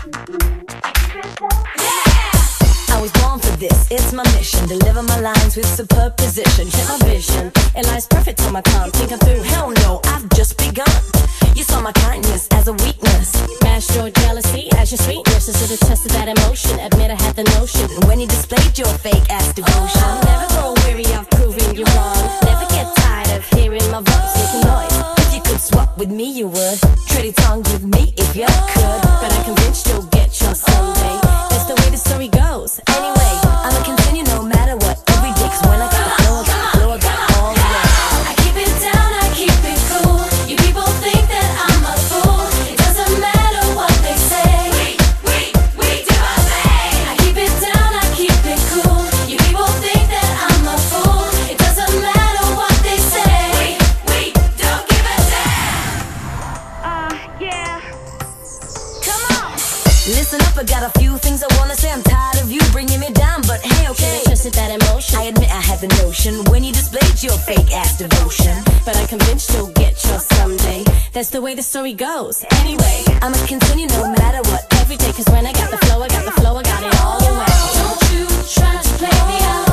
I was born for this, it's my mission. Deliver my lines with superb precision. Hit my vision, it lies perfect on my tongue. Thinking through, hell no, I've just begun. You saw my kindness as a weakness, mashed your jealousy as your sweetness. This is a test of that emotion, admit I had the notion. When you displayed your fake ass devotion, never grow weary of proving you wrong. Never get tired of hearing my voice making noise. If you could swap with me you would, trade your tongue with me if you could. But I'm convinced you'll get yours someday. That's the way the story goes. Anyway, I'ma continue no matter what. Every day, 'cause when I got the flow, I got the flow, I got all the way. I keep it down, I keep it cool. You people think that I'm a fool. It doesn't matter what they say. We do our thing. I keep it down, I keep it cool. You people think that I'm a fool. It doesn't matter what they say. We don't give a damn. Yeah. Come on. Listen up, I got a few things I wanna say. I'm tired of you bringing me down, but hey, okay. Trusted that emotion. I admit I had the notion when you displayed your fake ass devotion. But I'm convinced you'll get yours someday. That's the way the story goes. Anyway, I'ma continue no matter what. Every day, 'cause when I got the flow, I got the flow, I got it all the way. Don't you try to play me out.